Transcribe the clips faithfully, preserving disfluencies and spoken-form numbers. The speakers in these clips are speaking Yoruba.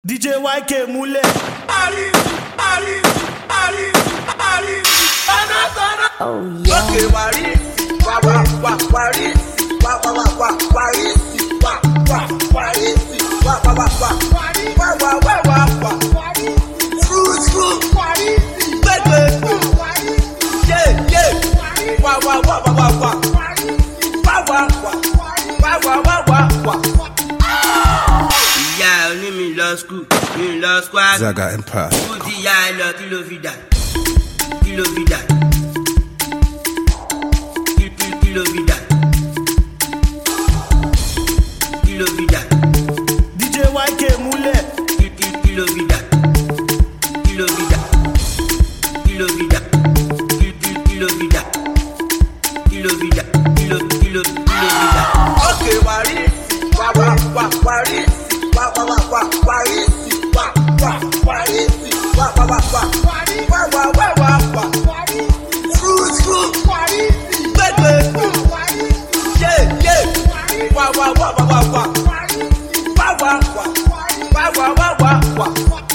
D J Y K múlẹ̀. Ali, Ali, Ali, Ali, Tana, Tana. Oh yeah. Okay, wari, wa wa wa wari, wa wa wa wa wari, wa wa wari, wa wa wa wa wari, wa wa wa wa wa wari. Screw, screw, wari, baby, wari, yeah, yeah, wa wa wa wa wa wa wari, wa wa wa wa wa wa wa wa. Yeah, only me love school, me love squad. Zaga Empire. School ti ya lọ kí ló fi dà, kí ló fi dà, kí kí kí ló fi dà, kí ló fi dà. D J Y K múlẹ̀. Kí kí kí ló fi dà, kí ló fi dà, kí ló fi dà, kí kí kí ló fi dà, kí ló fi dà, kí ló kí ló kí ló fi dà. Okay, wari, wa wa wa wari. Wa wa wa wa wari, wa wa wari, wa wa wa wa wari, wa wa wa wa wa wari. Screw, screw, wari, baby, wari, yeah, yeah, wa wa wa wa wa wa wari, wa wa wa wa wa wa wa wa.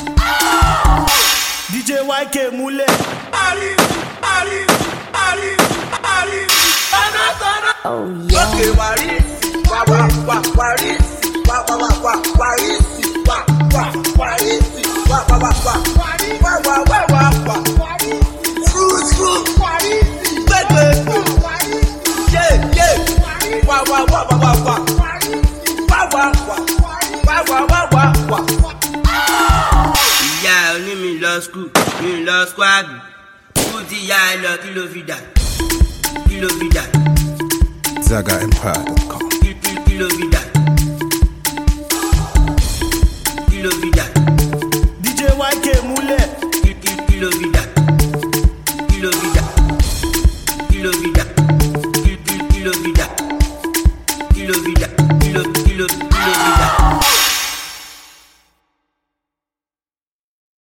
D J Y K múlẹ̀. Ali, Ali, Ali, Ali, Tana, Tana. Oh yeah. Okay, wari, wa wa wa wari. Wa wa wa wa wari, wa wa wari, wa wa wa wa wari, wa wa wa wa wa wari. Screw, screw, wari, baby, wari, yeah, yeah, wa wa wa wa wa wa wari, wa wa wa wa wa wa wa wa. Ìyá oní mi lọ school, mi lọ squad. School ti ya lọ kí ló fi dà, kí ló fi dà, Zaga Empire dot com. kí kí kí ló fi dà. Kilo vida, D J Y K múlẹ̀. kilo vida.